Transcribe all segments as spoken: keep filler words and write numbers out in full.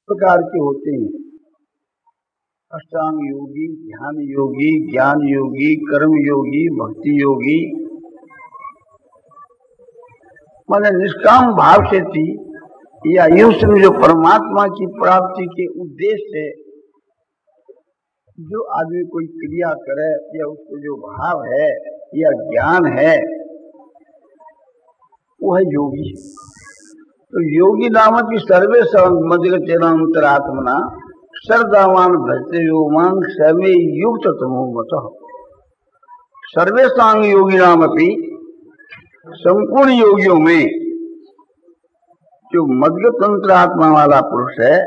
प्रकार के होते हैं। अष्टांग योगी, ध्यान योगी, ज्ञान योगी, कर्म योगी, भक्ति योगी। माने निष्काम भाव से थी या यूं समझो परमात्मा की प्राप्ति के उद्देश्य से जो आदमी कोई क्रिया करे या उसको जो भाव है या ज्ञान है वो है योगी। तो योगी नामक की सर्वे मदगचेनांतरात्मना श्रद्धावान भजते योमान सर्वे युक्त तमोमत। सर्वेषांग योगी नाम अपनी संपूर्ण योगियों में जो मदगत अंतरात्मा वाला पुरुष है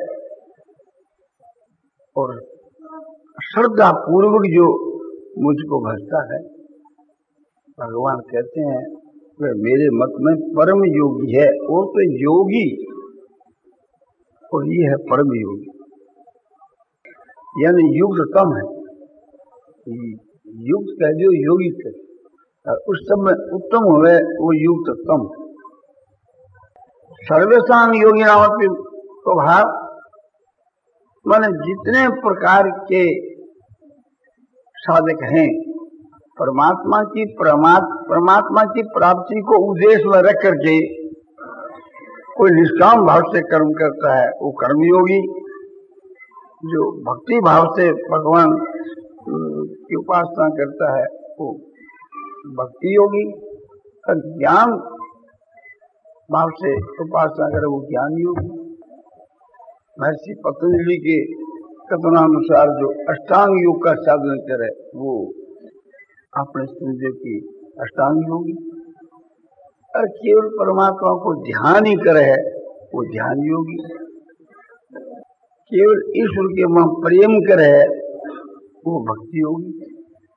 और श्रद्धा पूर्वक जो मुझको भजता है, भगवान कहते हैं वे मेरे मत में परम योगी है। और तो योगी और ये है परम योगी, यानी युक्ततम है। युक्त कह दो योगी कह, उस समय उत्तम हुए वो युक्ततम। सर्वेषांग योगी नाम स्वभाव माने जितने प्रकार के साधक हैं परमात्मा की परमात्मा की प्राप्ति को उद्देश्य में रख करके कोई निष्काम भाव से कर्म करता है वो कर्मयोगी। जो भक्ति भाव से भगवान की उपासना करता है वो भक्ति योगी। और ज्ञान भाव से उपासना करे वो ज्ञान योगी। महर्षि पतंजलि के कथनानुसार जो अष्टांग योग का साधन करे वो अपने समझो की अष्टांग योगी। और केवल परमात्मा को ध्यान ही करे है वो ध्यान योगी। केवल ईश्वर के वहां प्रेम करे है वो भक्ति योगी।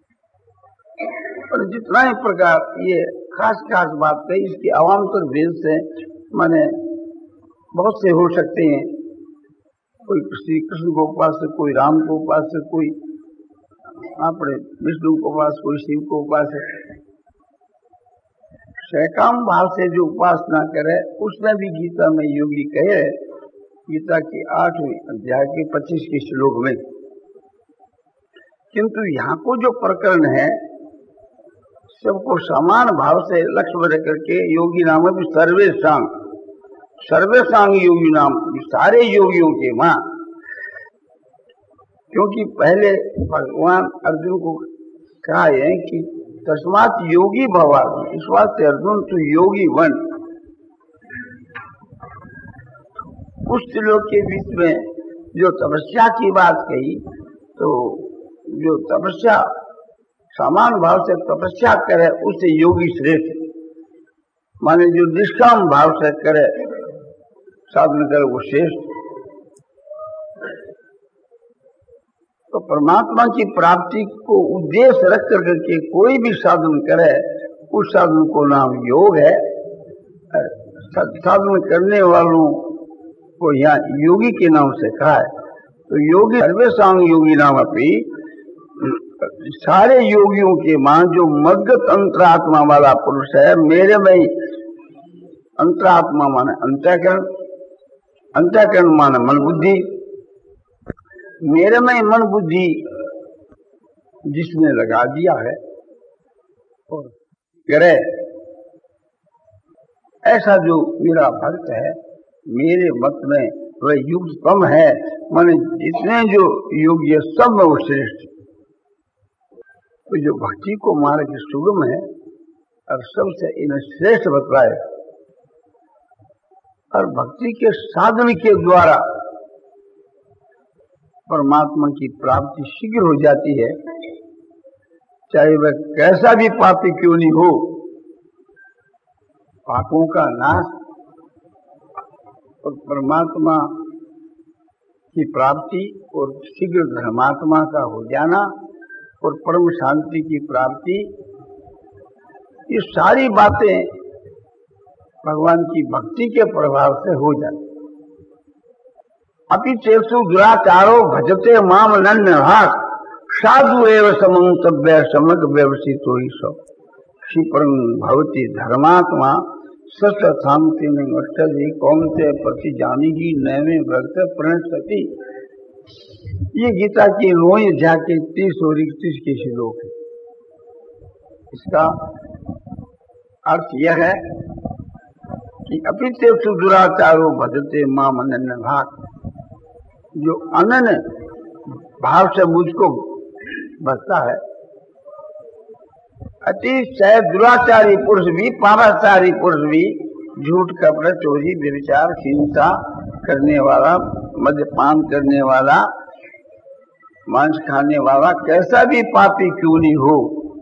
और जितना ही प्रकार ये खास खास बात है, इसके अवान्तर भेद से माने बहुत से हो सकते हैं। कोई श्री कृष्ण को उपासक, कोई राम को उपासक, कोई अपने विष्णु को उपास, कोई शिव को उपासक। सकाम भाव से जो उपासना करे उसमें भी गीता में योगी कहे, गीता के आठवें अध्याय के पच्चीस के श्लोक में। किंतु यहाँ को जो प्रकरण है सबको समान भाव से लक्ष्य में रख करके योगी नाम भी सर्वेषांग सर्वेषांग योगी नाम सारे योगियों के मां। क्योंकि पहले भगवान अर्जुन को कहा है कि तस्मात योगी भवा, इस वास्ते अर्जुन तो योगी बन। उस श्लोक के बीच में जो तपस्या की बात कही तो जो तपस्या समान भाव से तपस्या करे उससे योगी श्रेष्ठ। माने जो निष्काम भाव से करे साधन करे वो श्रेष्ठ। तो परमात्मा की प्राप्ति को उद्देश्य रख करके कोई भी साधन करे उस साधन को नाम योग है। साधन करने वालों को यहाँ योगी के नाम से कहा है। तो योगी सर्वेषांग योगी नाम अपनी सारे योगियों के मान जो मदगत अंतरात्मा वाला पुरुष है, मेरे में अंतरात्मा माने अंतःकरण, अंतःकरण माने मन बुद्धि, मेरे में मन बुद्धि जिसने लगा दिया है और करे ऐसा जो मेरा भक्त है मेरे मत में वह युक्ततम है। माने जितने जो योग्य सब में वो श्रेष्ठ। तो जो भक्ति को मार्ग सुगम है और सबसे इन्हें श्रेष्ठ बतलाए और भक्ति के साधन के द्वारा परमात्मा की प्राप्ति शीघ्र हो जाती है, चाहे वह कैसा भी पापी क्यों नहीं हो। पापों का नाश और परमात्मा की प्राप्ति और शीघ्र धर्मात्मा का हो जाना और परम शांति की प्राप्ति, ये सारी बातें भगवान की भक्ति के प्रभाव से हो जाती। अपि चेसु दुराचारो भजते माम नन्य भाग साधु एव समन्तव्य समग व्यवसितो ही सब क्षिप्रं भवति धर्मात्मा सत्सांति निष्ठि कौन से प्रति जानी ही नैवे भक्त प्रणति। ये गीता की नौवीं अध्याय के तीस और इकतीस के श्लोक है। इसका अर्थ यह है कि अपिते दुराचारो भजते माम अनन्य भाग, जो अनन्य भाव से मुझको बचता है। अति शायद दुराचारी पुरुष भी, पापाचारी पुरुष भी, झूठ कपट चोरी व्यभिचार हिंसा करने वाला, मद्यपान करने वाला, मांस खाने वाला, कैसा भी पापी क्यों नहीं हो,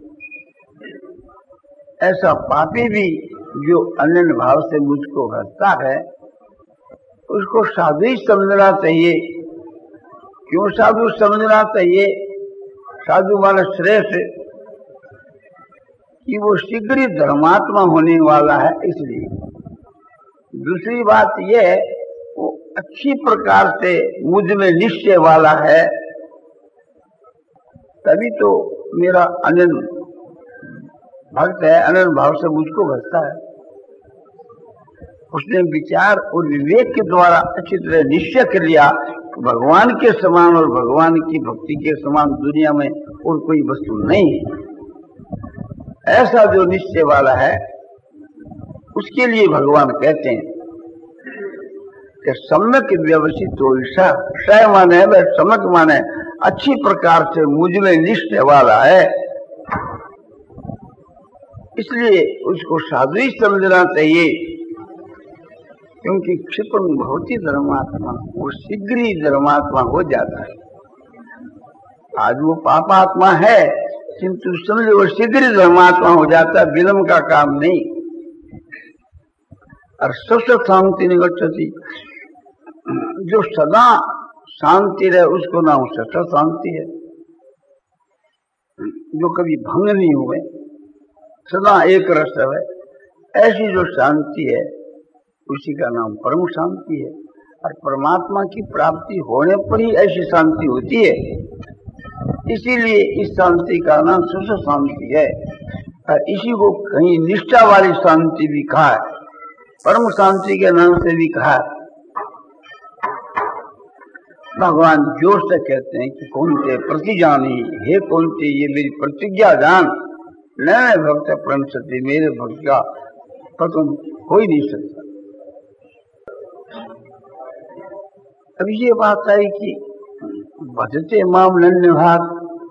ऐसा पापी भी जो अनन्य भाव से मुझको हंसता है, उसको साधु ही समझना चाहिए। क्यों साधु समझना चाहिए? साधु माने श्रेष्ठ, कि वो शीघ्र ही धर्मात्मा होने वाला है, इसलिए। दूसरी बात यह, वो अच्छी प्रकार से मुझ में निश्चय वाला है, तभी तो मेरा अनन्य भक्त है, अनन्य भाव से मुझको भजता है। उसने विचार और विवेक के द्वारा अच्छी तरह निश्चय कर लिया, भगवान के समान और भगवान की भक्ति के समान दुनिया में और कोई वस्तु नहीं है। ऐसा जो निश्चय वाला है, उसके लिए भगवान कहते हैं कि सम्यक व्यवस्थित हो, स माने वह सम्यक माने अच्छी प्रकार से मुझ में निश्चय वाला है, इसलिए उसको साधु ही समझना चाहिए। क्योंकि क्षिप्रम भवति धर्मात्मा, वो शीघ्र ही धर्मात्मा हो जाता है। आज वो पापात्मा है, किंतु समझो वो शीघ्र ही धर्मात्मा हो जाता है, विलंब का काम नहीं। और सत शांति निगच्छति, जो सदा शांति रहे उसको नाम सत शांति है। जो कभी भंग नहीं हुए, सदा एक रस है, ऐसी जो शांति है उसी का नाम परम शांति है। और परमात्मा की प्राप्ति होने पर ही ऐसी शांति होती है, इसीलिए इस शांति का नाम सुख शांति है। और इसी को कहीं निष्ठा वाली शांति भी कहा है, परम शांति के नाम से भी कहा है। भगवान जोर से कहते हैं कि कौन ते प्रति जानी, हे कौन ते ये मेरी प्रतिज्ञा जान, नए भक्त प्रणति, मेरे भक्त का पतन हो ही नहीं सकता। अब ये बात आई कि भजते माम अनन्य भाग,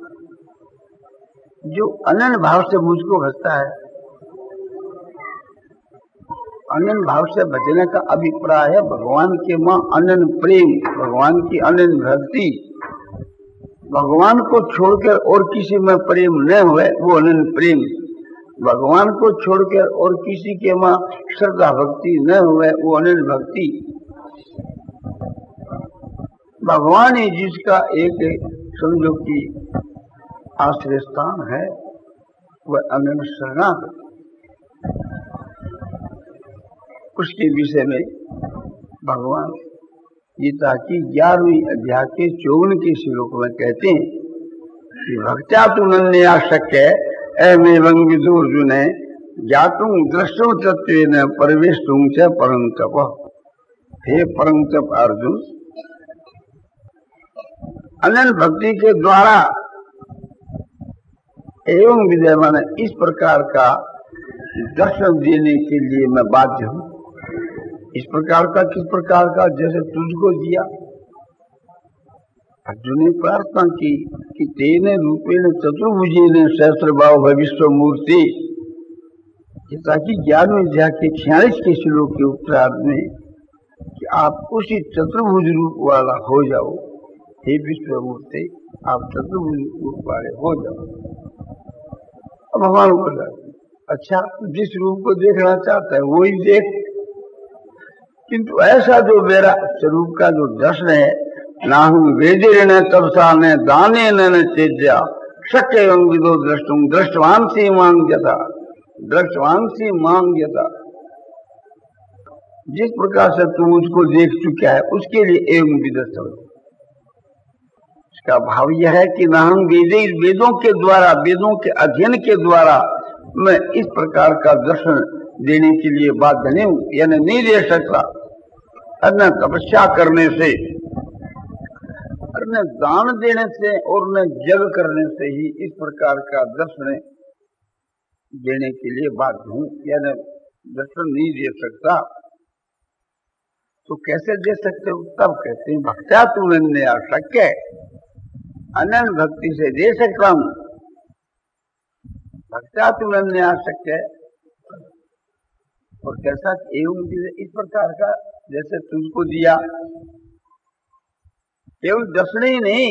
जो अनन्य भाव से मुझको भजता है। अनन्य भाव से भजने का अभिप्राय है भगवान के मां अनन्य प्रेम, भगवान की अनन्य भक्ति, भगवान को छोड़कर और किसी में प्रेम न हुए, वो अनन्य प्रेम। भगवान को छोड़कर और किसी के मां श्रद्धा भक्ति न हुए, वो अनन्य भक्ति। भगवान ही जिसका एक समझो कि आश्रय स्थान है, वह अनन्य शरणागत। उसके विषय में भगवान गीता की ग्यारहवीं अध्याय के चौवन के श्लोक में कहते हैं कि भक्त्या तु नन्या शक्य एवं विदुर्जुन ज्ञातुं द्रष्टुं तत्वेन परवेष्टुं च परं तप। हे परं तप अर्जुन, अनन्य भक्ति के द्वारा एवं विजय माने इस प्रकार का दर्शन देने के लिए मैं बाध्य हूं। इस प्रकार का किस प्रकार का? जैसे तुझको दिया। अर्जुन ने प्रार्थना की कि तेने रूपेण चतुर्भुजेन सहस्रबाहु भविष्य मूर्ति, ताकि ज्ञान अध्याय के छियालीस के श्लोक के उत्तरार्ध में कि आप उसी चतुर्भुज रूप वाला हो जाओ। हे विश्व मूर्ति, आप चतुर्भुज रूप वाले हो जाओ। अब भगवान बोला, अच्छा जिस रूप को देखना चाहता है वो ही देख, किंतु ऐसा जो मेरा स्वरूप का जो दर्शन है, ना हूं वेदे न तपसा न दाने न चेज्या शक्य एवं विदो दृष्टुम दृष्टवांसी मांग्यता, दृष्टवांसी मांग्यता। जिस प्रकार से तू मुझको देख चुका है उसके लिए एवं विदस्त। इसका भाव यह है कि ना हम वेदे वेदों के द्वारा, वेदों के अध्ययन के द्वारा मैं इस प्रकार का दर्शन देने के लिए बाध्य नहीं हूं, यानी नहीं दे सकता। और न तपस्या करने से और न दान देने से और न जग करने से ही इस प्रकार का दर्शन देने के लिए बाध्य हूं, यानी दर्शन नहीं दे सकता। तो कैसे दे सकते हो? तब कहते हैं भक्त्या तुमने अशक्य, अनंत भक्ति से दे सकता हूं। भक्त्या तुमने अशक्य, और कैसा? एवं इस प्रकार का जैसे तुझको दिया, केवल दर्शन ही नहीं,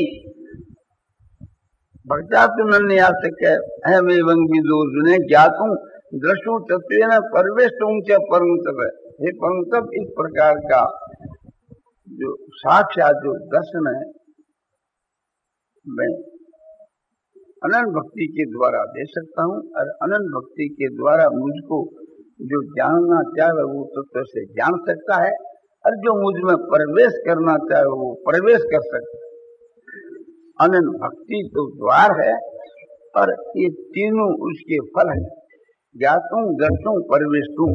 भक्त्या तुमने अशक्य अहम एवं विदो जुने ज्ञातुं दृष्टु तत्वेन परवेष्टुं च परम तप। हे परम तप, इस प्रकार का जो साक्षात जो दर्शन है मैं अनंत भक्ति के द्वारा दे सकता हूँ, और अनंत भक्ति के द्वारा मुझको जो जानना चाहे वो तत्व से जान सकता है, और जो मुझ में प्रवेश करना चाहे वो प्रवेश कर सकता है। अनंत भक्ति तो द्वार है, और ये तीनों उसके फल है। ज्ञातुं दर्शुं परवेष्टुं।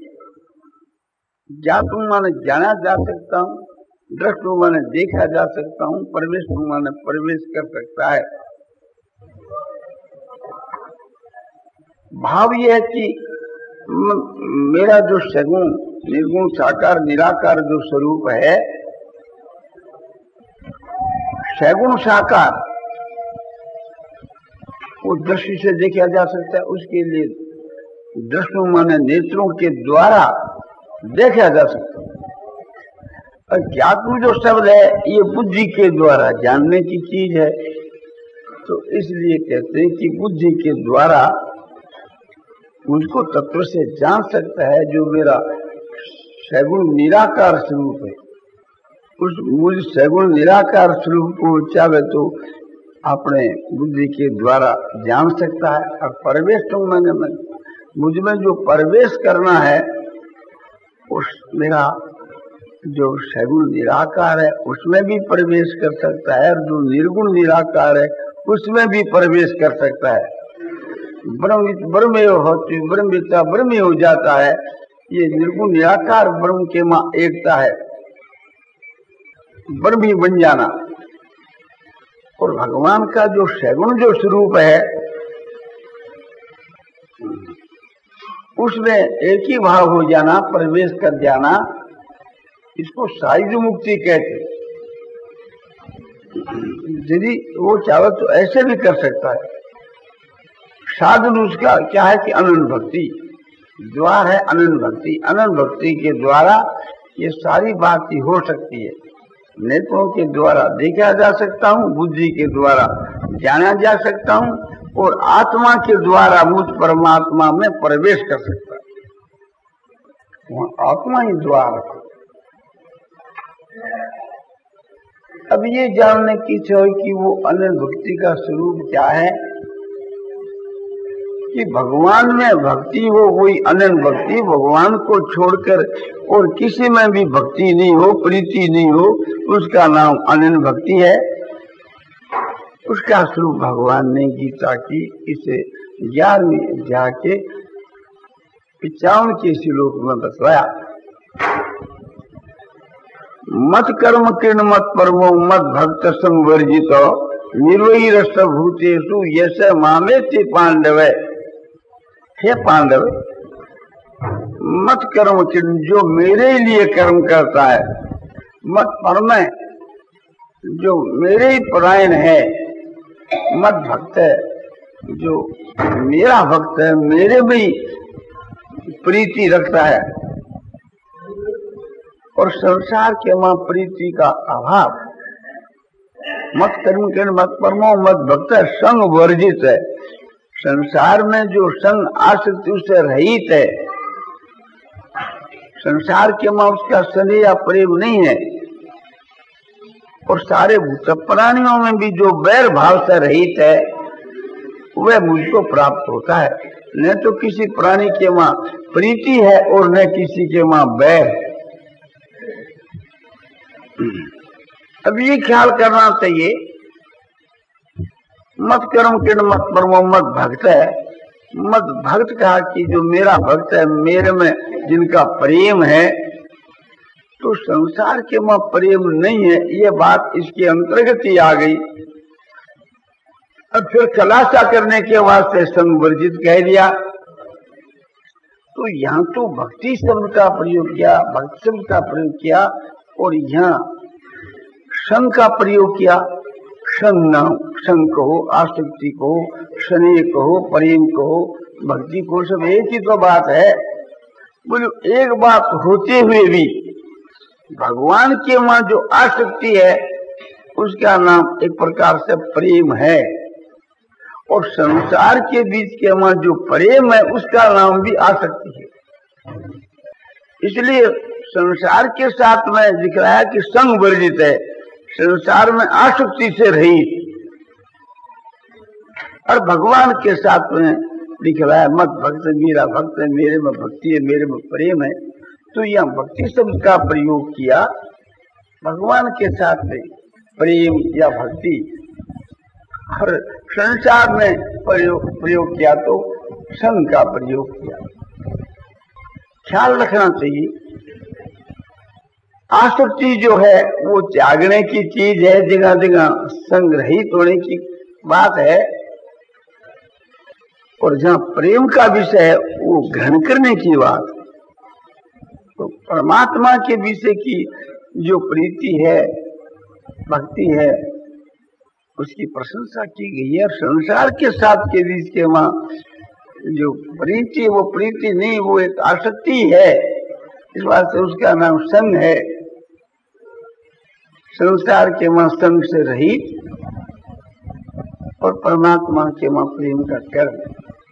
ज्ञातुं माने जाना जा सकता हूँ, दृष्टुं माने देखा जा सकता हूँ, परवेष्टुं माने प्रवेश कर सकता है। भाव यह है कि मेरा जो सगुण निर्गुण साकार निराकार जो स्वरूप है, सगुण साकार वो दृष्टि से देखा जा सकता है। उसके लिए दृष्टि माने नेत्रों के द्वारा देखा जा सकता है। और ज्ञातु जो शब्द है ये बुद्धि के द्वारा जानने की चीज है, तो इसलिए कहते हैं कि बुद्धि के द्वारा मुझको तत्व से जान सकता है। जो मेरा सगुण निराकार स्वरूप है, उस मुझ सगुण निराकार स्वरूप को चाहे तो अपने बुद्धि के द्वारा जान सकता है। और प्रवेश तो मैंने मैं, मुझ में जो प्रवेश करना है उस मेरा जो सगुण निराकार है उसमें भी प्रवेश कर सकता है, और जो निर्गुण निराकार है उसमें भी प्रवेश कर सकता है। ब्रह्म ब्रह्म होती ब्रह्मविद्या ब्रह्म हो जाता है। ये निर्गुण निराकार ब्रह्म के मां एकता है, ब्रह्म ही बन जाना। और भगवान का जो सगुण जो स्वरूप है उसमें एक ही भाव हो जाना, प्रवेश कर जाना, इसको सायुज मुक्ति कहते। यदि वो चाहे तो ऐसे भी कर सकता है। साधन उसका क्या है कि अनंत भक्ति द्वार है। अनंत भक्ति अनंत भक्ति के द्वारा ये सारी बातें हो सकती है। नेत्रों के द्वारा देखा जा सकता हूँ, बुद्धि के द्वारा जाना जा सकता हूँ, और आत्मा के द्वारा मुझ परमात्मा में प्रवेश कर सकता है। वहाँ आत्मा ही द्वार है। अब ये जानने की इच्छा है कि वो अनंत भक्ति का स्वरूप क्या है, कि भगवान में भक्ति हो, वही अनंत भक्ति। भगवान को छोड़कर और किसी में भी भक्ति नहीं हो, प्रीति नहीं हो, उसका नाम अनंत भक्ति है। उसका स्वरूप भगवान ने गीता की इसे ग्यारहवीं अध्याय के पिचावन के श्लोक में बतलाया। मत कर्म किर्ण मत परमो मत भक्त संवर्जित निर्वही रस भूतेषु यश मामेति पांडव। हे पांडव, मत कर्म किर्ण, जो मेरे लिए कर्म करता है, मत परम, जो मेरे ही परायण है, मत भक्त है, जो मेरा भक्त है, मेरे में प्रीति रखता है। और संसार के मां प्रीति का अभाव। मत कर्म किर्ण मत परमो मत भक्त संग वर्जित है। संसार में जो संग आसक्ति उससे रहित है, संसार के मां उसका स्नेह या प्रेम नहीं है। और सारे भूत प्राणियों में भी जो बैर भाव से रहित है वह मुझको प्राप्त होता है। न तो किसी प्राणी के मां प्रीति है और न किसी के मां बैर। अब ये ख्याल करना चाहिए, मत कर्म किर्ण मत परमो मत भक्त है, मत भक्त कहा कि जो मेरा भक्त है, मेरे में जिनका प्रेम है, तो संसार के में प्रेम नहीं है, ये बात इसके अंतर्गत ही आ गई। और फिर खुलासा करने के वास्ते संग वर्जित कह दिया। तो यहाँ तो भक्ति शब्द का प्रयोग किया, भक्त शब्द का प्रयोग किया, और यहाँ संग का प्रयोग किया। संग नाम, संग कहो, आसक्ति कहो, स्नेह कहो, प्रेम कहो, भक्ति को, सब एक ही तो बात है। बोलो एक बात होते हुए भी भगवान के वहां जो आसक्ति है उसका नाम एक प्रकार से प्रेम है, और संसार के बीच के वहां जो प्रेम है उसका नाम भी आसक्ति है। इसलिए संसार के साथ में दिख रहा है कि संग वर्जित है, संसार में आसक्ति से रहित, और भगवान के साथ में दिख रहा है मत भक्त मेरा भक्त है, मेरे में भक्ति है, मेरे में प्रेम है। तो यहाँ भक्ति शब्द का प्रयोग किया भगवान के साथ में प्रेम या भक्ति, और संसार में प्रयोग प्रयोग किया तो संग का प्रयोग किया। ख्याल रखना चाहिए, आसक्ति जो है वो त्यागने की चीज है, जगह जगह संग रहित होने की बात है, और जहाँ प्रेम का विषय है वो ग्रहण करने की बात। तो परमात्मा के विषय की जो प्रीति है, भक्ति है, उसकी प्रशंसा की गई है। और संसार के साथ के बीच के वहाँ जो प्रीति, वो प्रीति नहीं, वो एक आसक्ति है, इस बात से उसका नाम संग है। संसार के वहाँ संग से रहित और परमात्मा के वहाँ प्रेम का कर्म।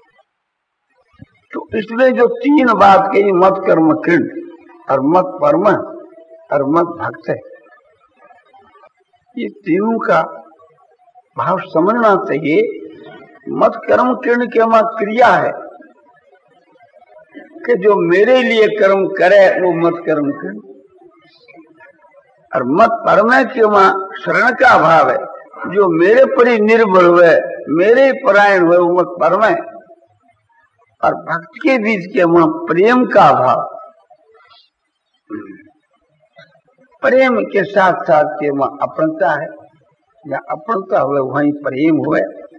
तो इसमें जो तीन बात कही, मत कर्म कृण और मत परम और मत भक्त है, ये तीनों का भाव समझना चाहिए। मत कर्म कृण के वहाँ क्रिया है कि जो मेरे लिए कर्म करे वो मत कर्म कृण, और मत परम के वहाँ शरण का भाव है, जो मेरे पर ही निर्भर हुए, मेरे परायण हुए, वो मत परम है। और भक्त के बीच के वहाँ प्रेम का भाव, प्रेम के साथ साथ के वहाँ अपनता है, या अपनता हुए वहीं प्रेम हुए,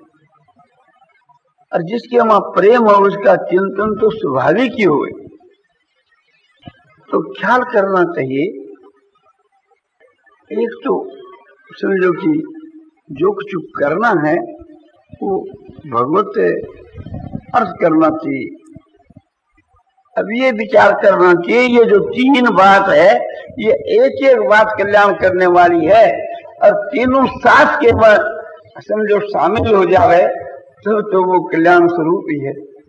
और जिसके वहाँ प्रेम हो उसका चिंतन तो स्वाभाविक ही हुए। तो ख्याल करना चाहिए, एक तो समझो कि जो कुछ करना है वो भगवत अर्थ करना चाहिए। अब ये विचार करना चाहिए, ये जो तीन बात है ये एक एक बात कल्याण करने वाली है, और तीनों साथ के बाद समझो शामिल हो जावे तो, तो वो कल्याण स्वरूप ही है।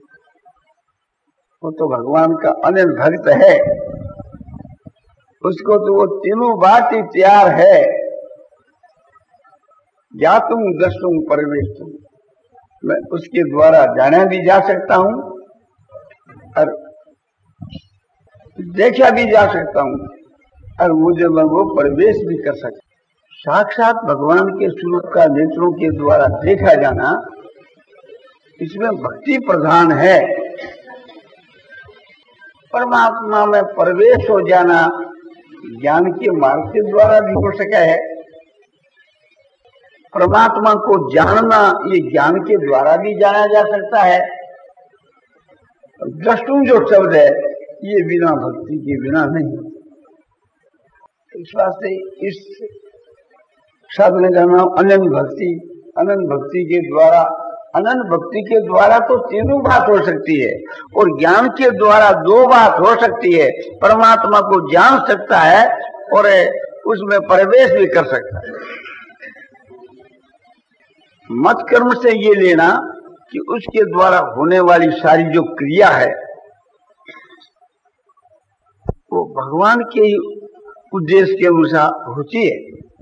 वो तो भगवान का अनंत भक्त है, उसको तो वो तीनों बात ही तैयार है। ज्ञातुम द्रष्टुम परवेष्टुम, मैं उसके द्वारा जाना भी जा सकता हूँ और देखा भी जा सकता हूँ, और मुझे मैं वो प्रवेश भी कर सकता। साक्षात भगवान के स्वरूप का नेत्रों के द्वारा देखा जाना, इसमें भक्ति प्रधान है। परमात्मा में प्रवेश हो जाना ज्ञान के मार्ग के द्वारा भी हो सका है। परमात्मा को जानना ये ज्ञान के द्वारा भी जाना जा सकता है। द्रष्टुम जो शब्द है ये बिना भक्ति के बिना नहीं। इस वास्ते इस साधन का नाम अनंत भक्ति। अनंत भक्ति के द्वारा, अनंत भक्ति के द्वारा तो तीनों बात हो सकती है, और ज्ञान के द्वारा दो बात हो सकती है। परमात्मा को जान सकता है और उसमें प्रवेश भी कर सकता है। मत कर्म से ये लेना कि उसके द्वारा होने वाली सारी जो क्रिया है वो भगवान के उद्देश्य के अनुसार होती है।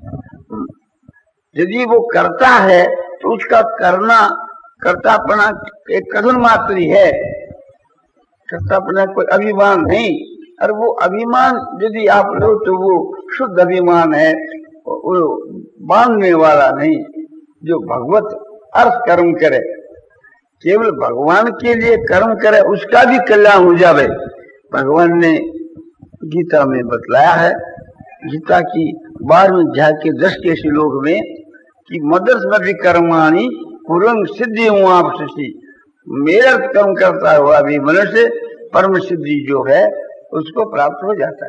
यदि वो करता है तो उसका करना कर्तापना एक कथन मात्र ही है, कर्तापना कोई अभिमान नहीं। और वो अभिमान यदि आप लो तो वो शुद्ध अभिमान है, वो बांधने वाला नहीं। जो भगवत अर्थ कर्म करे, केवल भगवान के लिए कर्म करे उसका भी कल्याण हो जावे। भगवान ने गीता में बतलाया है, गीता की बारहवीं अध्याय के दस के श्लोक में कि मदर्शमपि कर्माणि कुर्वन् सिद्धिमवाप्स्यसि, मेरा कर्म करता हुआ भी मनुष्य परम सिद्धि जो है उसको प्राप्त हो जाता है।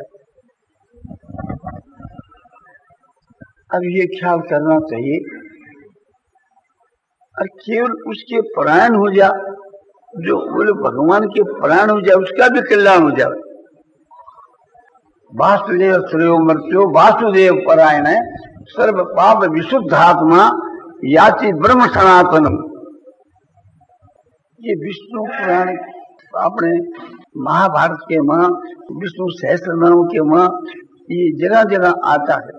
अब ये ख्याल करना चाहिए, और केवल उसके परायण हो जा, जो बोले भगवान के परायण हो जाए उसका भी कल्याण हो जाए। वासुदेव श्रेयो मर्त्यो वासुदेव परायण है, सर्व पाप विशुद्धात्मा याति ब्रह्म सनातनम। ये विष्णु पुराण अपने महाभारत के मां, विष्णु सहस्त्र नाम के मां ये जगह जगह आता है।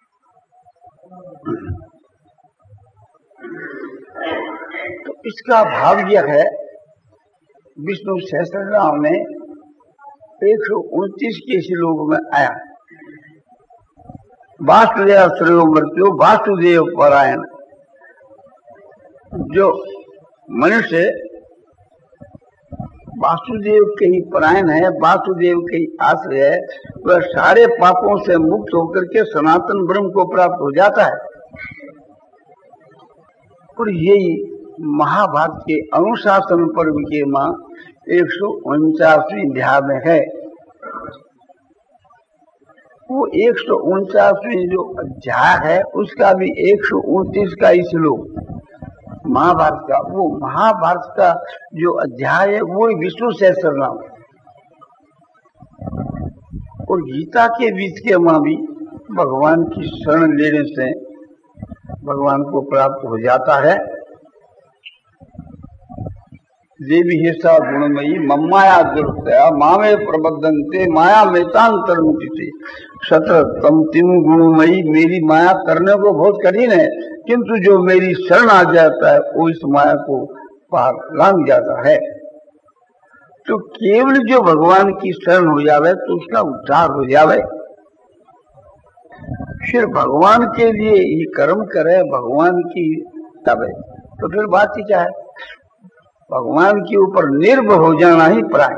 तो इसका भाव यह है, विष्णु सहस्त्र नाम में एक सौ उनतीस के श्लोक में आया, वासुदेव श्रेयो मर्त्यो वासुदेव परायण। जो मनुष्य वासुदेव के ही परायण है, वासुदेव के ही आश्रय है, वह सारे पापों से मुक्त होकर के सनातन ब्रह्म को प्राप्त हो जाता है। और यही महाभारत के अनुशासन पर्व के मां एक सौ उनचासवीं अध्याय में है। वो एक सौ उनचासवीं जो अध्याय है उसका भी एक सौ उनतीस का ही श्लोक महाभारत का, वो महाभारत का जो अध्याय है वो विष्णु सहस्त्र नाम। और गीता के बीच के मां भी भगवान की शरण लेने से भगवान को प्राप्त हो जाता है। देवी हेसा गुणमयी मम्माया दुर्तया मामे प्रबद्धन्ते माया मेतांतरमुचिते। सत्र तम तीन गुणमयी, मेरी माया करने को बहुत कठिन है, किंतु जो मेरी शरण आ जाता है वो इस माया को पार लांग जाता है। तो केवल जो भगवान की शरण हो जावे तो उसका उद्धार हो जावे। फिर भगवान के लिए ही कर्म करे, भगवान की तबे तो फिर बात ही क्या है। भगवान के ऊपर निर्भर हो जाना ही प्राय।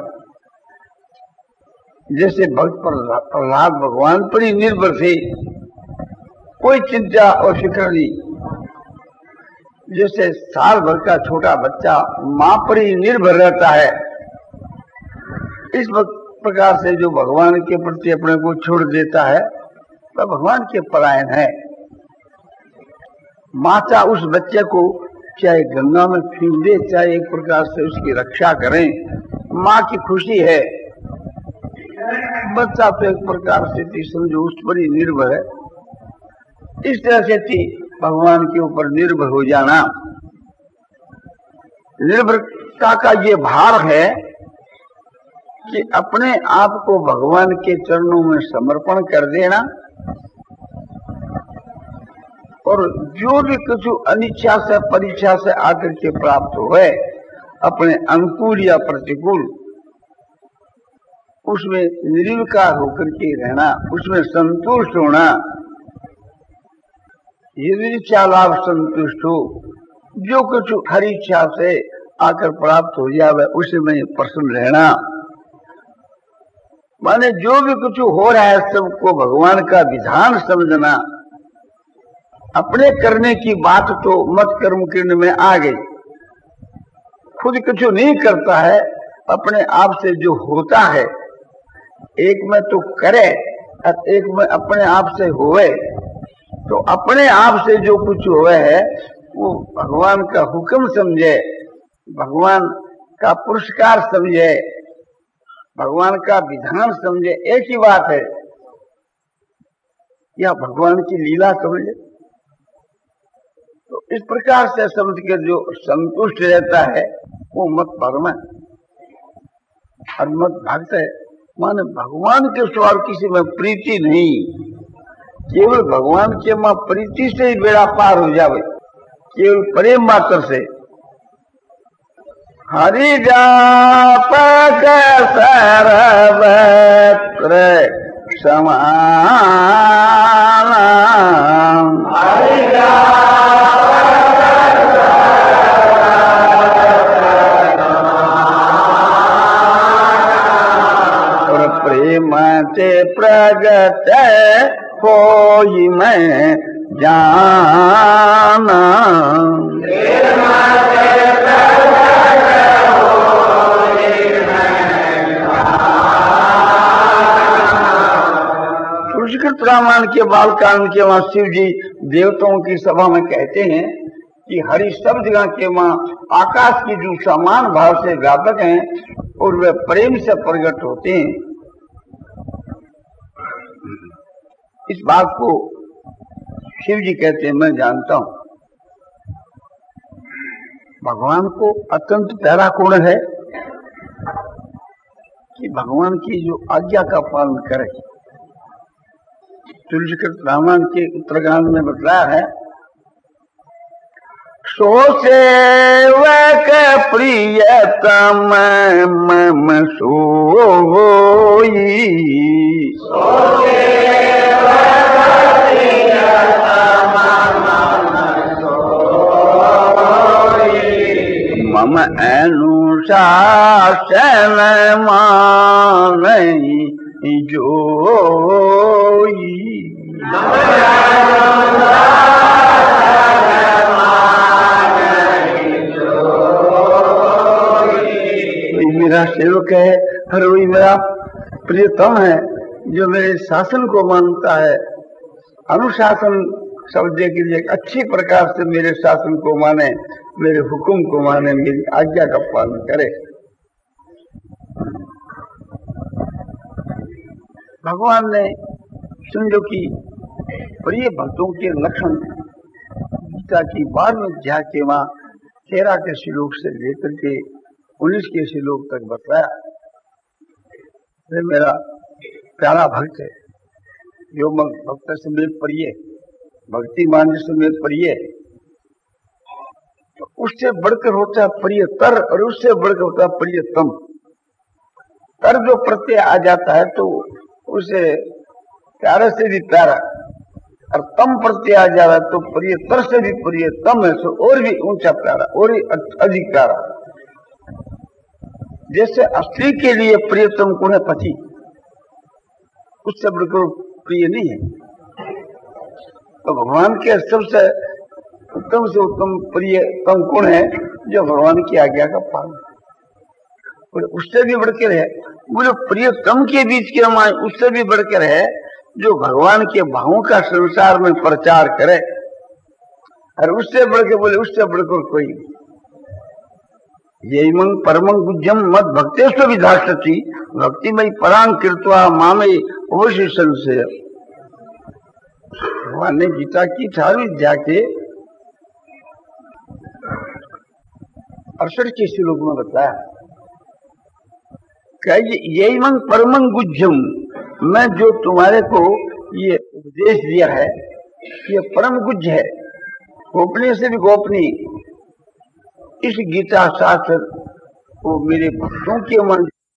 जैसे भक्त प्रहलाद भगवान पर ही निर्भर थे, कोई चिंता और फिक्र नहीं। जैसे साल भर का छोटा बच्चा मां पर ही निर्भर रहता है, इस प्रकार से जो भगवान के प्रति अपने को छोड़ देता है वह भगवान के परायण है। माता उस बच्चे को चाहे गंगा में फेंक दे, चाहे एक प्रकार से उसकी रक्षा करें, माँ की खुशी है। बच्चा तो एक प्रकार से समझो उस पर ही निर्भर है। इस तरह से थी भगवान के ऊपर निर्भर हो जाना। निर्भरता का ये भार है कि अपने आप को भगवान के चरणों में समर्पण कर देना, और जो भी कुछ अनिच्छा से परीक्षा से आकर के प्राप्त हुए, अपने अनुकूल या प्रतिकूल, उसमें निर्विकार होकर के रहना, उसमें संतुष्ट होना। यदि इच्छा लाभ संतुष्ट हो, जो कुछ हर इच्छा से आकर प्राप्त हो जाए उसमें प्रसन्न रहना। माने जो भी कुछ हो रहा है सबको भगवान का विधान समझना। अपने करने की बात तो मत कर्म किरण में आ गई, खुद कुछ नहीं करता है, अपने आप से जो होता है, एक में तो करे और एक में अपने आप से होए। तो अपने आप से जो कुछ हुए है वो भगवान का हुक्म समझे, भगवान का पुरस्कार समझे, भगवान का विधान समझे, एक ही बात है। या भगवान की लीला समझे। तो इस प्रकार से समझ के जो संतुष्ट रहता है वो मत भगवान और मत भक्त है। माने भगवान के स्वभाव किसी में प्रीति नहीं, केवल भगवान के मां प्रीति से ही बेड़ा पार हो जावे, केवल प्रेम मात्र से। हरि व्यापक सर्वत्र समान, हरि व्यापक ते प्रगट होई मैं जाना। तुलसीकृत रामायण के बालकांड के वहां शिव जी देवताओं की सभा में कहते हैं कि हरि सब जगह के वहां आकाश की जो समान भाव से व्यापक हैं और वे प्रेम से प्रकट होते हैं। इस बात को शिव जी कहते हैं मैं जानता हूं। भगवान को अत्यंत प्यारा गुण है कि भगवान की जो आज्ञा का पालन करे। तुलसीकृत रामायण के उत्तरकांड में बतलाया है, सो सेवक प्रियतम मम सोई, सो सेवक प्रियतम मम सोई, मम अनुशासन मानई जोई। मेरा सेवक है, हर वही मेरा प्रियतम है जो मेरे शासन को मानता है। अनुशासन शब्द के लिए अच्छी प्रकार से मेरे शासन को माने, मेरे हुक्म को माने, मेरी आज्ञा का पालन करे। भगवान ने समझो कि प्रिय भक्तों के लक्षण गीता की बारहवीं अध्याय के वहां तेरह के श्लोक से लेकर के उन्नीस के श्लोक तक बताया। वे मेरा प्यारा भक्त है, जो भक्त समेत प्रिय, भक्ति मान समेत प्रिय, तो उससे बढ़कर होता है प्रियतर और उससे बढ़कर होता है प्रियतम। तर जो प्रत्यय आ जाता है तो उसे प्यारे से भी प्यारा, और तम प्रत्यय आ जा रहा है तो प्रियतर से भी प्रियतम है, सो और भी ऊंचा प्यारा और भी अधिक प्यारा। जैसे स्त्री के लिए प्रियतम गुण है पति, उससे बढ़कर प्रिय नहीं है। तो भगवान के सबसे उत्तम से उत्तम प्रियतम गुण है जो भगवान की आज्ञा का पालन, और उससे भी बढ़कर है वो जो प्रियतम के बीच के हमारे, उससे भी बढ़कर है जो भगवान के भावों का संसार में प्रचार करे, और उससे बढ़कर बोले उससे बढ़कर कोई नहीं। यमं परमं गुज्जम मद भक्तेश्व विधास्यति भक्तिमयी परांग कृत्वा मामे अवश्य संशय। भगवान ने गीता की अठारहवीं अध्याय के अड़सठ के श्लोक में बताया, यही मन परमं गुज्जम, मैं जो तुम्हारे को ये उपदेश दिया है ये परम गुज्ज है, गोपनीय से भी गोपनीय। इस गीता शास्त्र वो मेरे भक्तों के मन